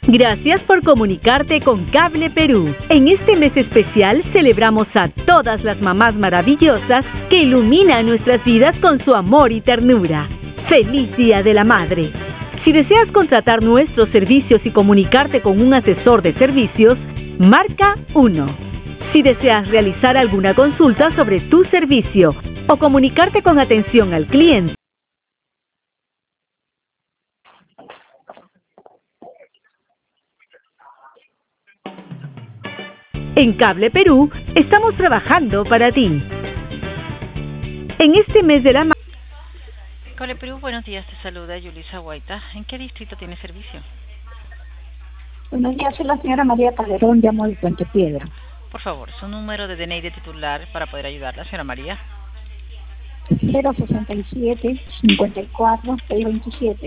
Gracias por comunicarte con Cable Perú. En este mes especial celebramos a todas las mamás maravillosas que iluminan nuestras vidas con su amor y ternura. ¡Feliz Día de la Madre! Si deseas contratar nuestros servicios y comunicarte con un asesor de servicios, marca 1. Si deseas realizar alguna consulta sobre tu servicio o comunicarte con atención al cliente, en Cable Perú estamos trabajando para ti. En este mes de la madre. Cable Perú, buenos días, te saluda Yulisa Guaita. ¿En qué distrito tiene servicio? Buenos días, soy la señora María Calderón, llamo de Puente Piedra. Por favor, su número de DNI de titular para poder ayudarla, señora María. 067 54 627.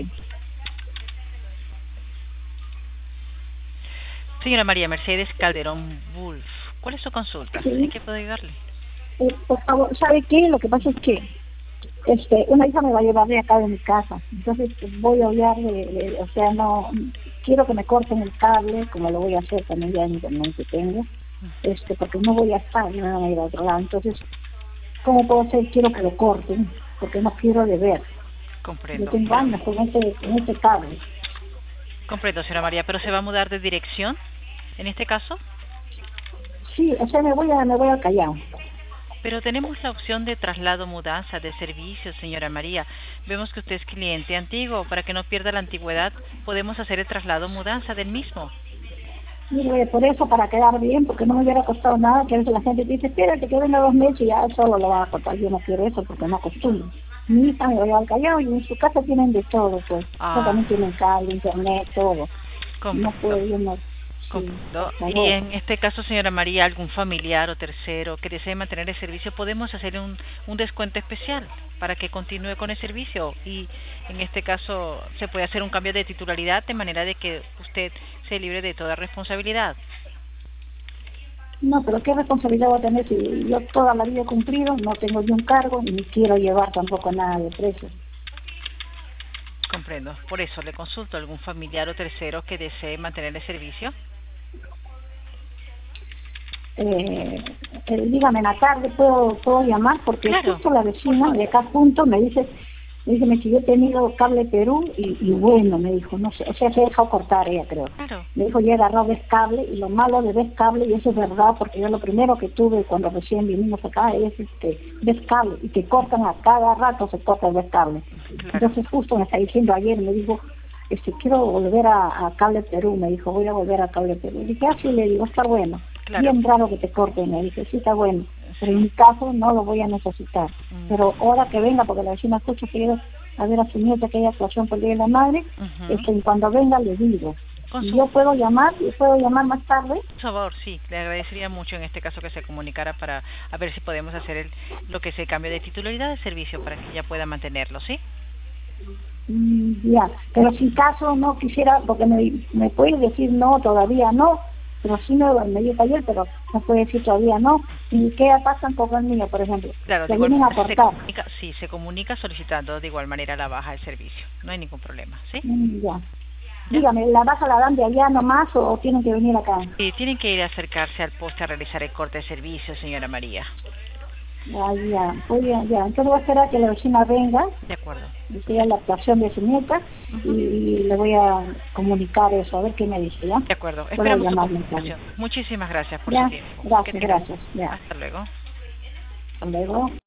Señora María Mercedes Calderón Wolf, ¿cuál es su consulta? Sí. ¿En qué puedo ayudarle? Por favor, ¿sabe qué? Lo que pasa es que una hija me va a llevar de acá de mi casa, entonces voy a hablar o sea, no quiero que me corten el cable, como lo voy a hacer también ya en internet que tengo, porque no voy a estar, me van a ir a otro lado, entonces, ¿cómo puedo hacer? Quiero que lo corten, porque no quiero deber. Comprendo. Yo tengo años con este cable. Comprendo, señora María, ¿pero se va a mudar de dirección en este caso? Sí, o sea, me voy al Callao. Pero tenemos la opción de traslado mudanza de servicios, señora María. Vemos que usted es cliente antiguo. Para que no pierda la antigüedad, podemos hacer el traslado mudanza del mismo. Mire, por eso, para quedar bien, porque no me hubiera costado nada, que a veces la gente dice, espérate que venga 2 meses y ya solo lo van a cortar. Yo no quiero eso porque no acostumbro. Mi hija me voy al Callao y en su casa tienen de todo, pues. También tienen cable, internet, todo. Comprendo. No puedo, yo no. Comprendo. Y en este caso, señora María, algún familiar o tercero que desee mantener el servicio, podemos hacer un descuento especial para que continúe con el servicio, y en este caso se puede hacer un cambio de titularidad de manera de que usted se libre de toda responsabilidad. No, pero ¿qué responsabilidad voy a tener si yo toda la vida he cumplido? No tengo ni un cargo ni quiero llevar tampoco nada de precio. Comprendo. Por eso le consulto, ¿algún familiar o tercero que desee mantener el servicio? Dígame, en la tarde puedo llamar, porque claro, justo la vecina de acá junto me dice si yo he tenido Cable Perú y bueno, me dijo, no sé, o sea, se ha dejado cortar ella, creo. Claro. Me dijo, yo he agarrado Vestcable, y lo malo de Vestcable, y eso es verdad, porque yo lo primero que tuve cuando recién vinimos acá es Vestcable, y que cortan a cada rato, se corta el Vestcable. Claro. Entonces justo me está diciendo ayer, me dijo, quiero volver a Cable Perú, me dijo, voy a volver a Cable Perú. Y dije, así le digo, está bueno. Claro. Bien raro que te corten, me dice, sí, está bueno. Pero en mi caso no lo voy a necesitar. Pero ahora que venga, porque la vecina escucha que yo a ver a su nieta que hay actuación por el Día de la Madre, cuando venga le digo. ¿Y yo puedo llamar más tarde? Por favor, sí, le agradecería mucho en este caso que se comunicara para a ver si podemos hacer lo que es el cambio de titularidad de servicio para que ella pueda mantenerlo, ¿sí? Ya, pero si caso no quisiera, porque me puede decir no, todavía no, pero sí me dijo ayer, pero no puede decir todavía no. ¿Y qué pasa con el niño, por ejemplo? Claro, ¿Se vienen a cortar? Se comunica solicitando de igual manera la baja de servicio. No hay ningún problema, ¿sí? Ya. Dígame, ¿la baja la dan de allá nomás o tienen que venir acá? Sí, tienen que ir a acercarse al poste a realizar el corte de servicio, señora María. Ya. Entonces voy a esperar que la vecina venga. De acuerdo. Y sea la actuación de su nieta y le voy a comunicar eso, a ver qué me dice, ¿ya? De acuerdo. Esperamos su comunicación. Muchísimas gracias por su tiempo. Gracias. Ya. Hasta luego. Hasta luego.